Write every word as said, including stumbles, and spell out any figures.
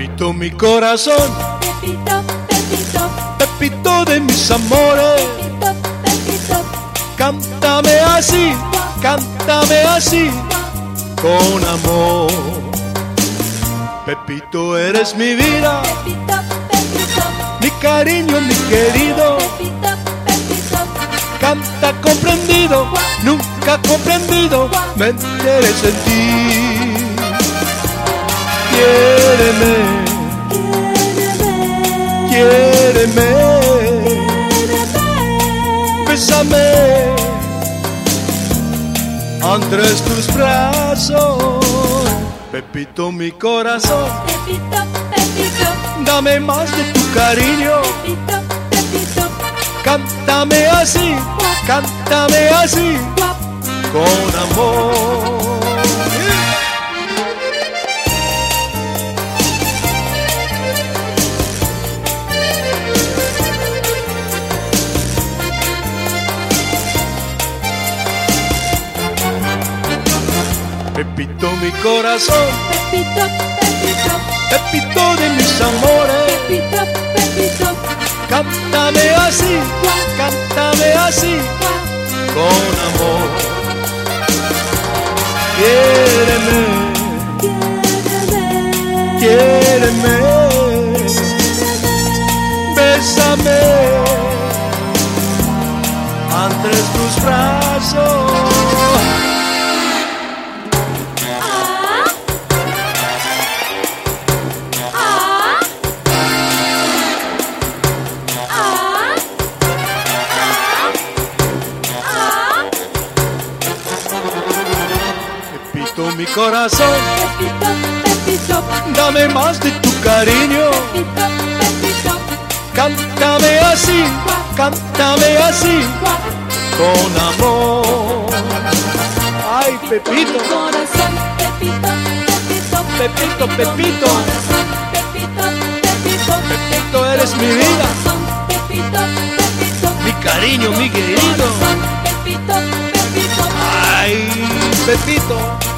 Pepito, mi corazón, Pepito, Pepito, Pepito de mis amores, Pepito, Pepito, cántame así, cántame así, con amor. Pepito, eres mi vida, Pepito, Pepito, mi cariño, mi querido. Pepito, Pepito, Canta comprendido, nunca comprendido, me interesa en ti. Quiéreme, quiéreme, bésame entre tus brazos. Pepito, mi corazón, Pepito, Pepito, dame más de tu cariño. Pepito, Pepito, Cántame así, cántame así, con amor. Pepito, mi corazón, Pepito, Pepito, Pepito de mis amores, Pepito, Pepito, cántame así, cántame así, con amor. Quiéreme, quiéreme, bésame entre tus brazos. Pepito, mi corazón, Pepito, Pepito, dame más de tu cariño. Pepito, Pepito, Cántame así, cántame así, con amor. Ay, Pepito, corazón, Pepito, Pepito, Pepito, Pepito, corazón, Pepito, Pepito, Pepito, eres mi vida, corazón, Pepito, Pepito, mi cariño, mi querido. corazón, Pepito, Pepito, Ay, Pepito.